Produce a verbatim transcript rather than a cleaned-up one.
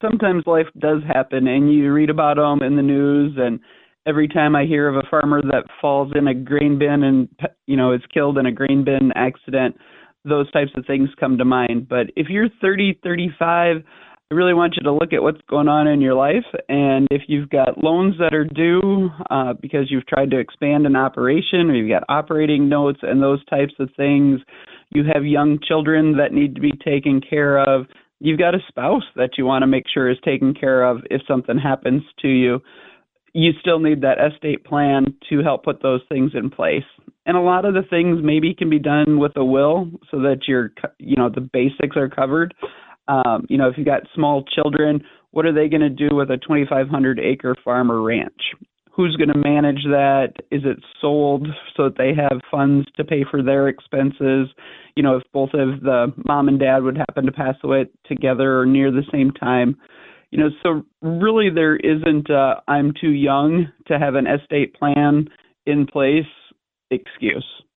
sometimes life does happen, and you read about them in the news. And every time I hear of a farmer that falls in a grain bin and you know is killed in a grain bin accident, those types of things come to mind. But if you're thirty, thirty-five, I really want you to look at what's going on in your life. And if you've got loans that are due uh, because you've tried to expand an operation, or you've got operating notes and those types of things, you have young children that need to be taken care of, you've got a spouse that you want to make sure is taken care of if something happens to you, you still need that estate plan to help put those things in place. And a lot of the things maybe can be done with a will so that you're, you know, the basics are covered. Um, you know, if you've got small children, what are they going to do with a twenty-five hundred acre farm or ranch? Who's going to manage that? Is it sold so that they have funds to pay for their expenses? You know, if both of the mom and dad would happen to pass away together or near the same time. You know, so really there isn't a I'm too young to have an estate plan in place excuse.